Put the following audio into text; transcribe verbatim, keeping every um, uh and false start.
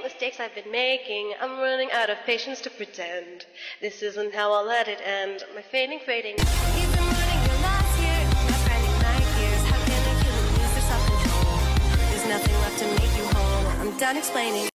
mistakes I've been making. I'm running out of patience to pretend. This isn't how I'll let it end. My fading, fading. You've been running your last year, my friendly night years. How can I kill and lose your self-control? There's nothing left to make you whole. I'm done explaining.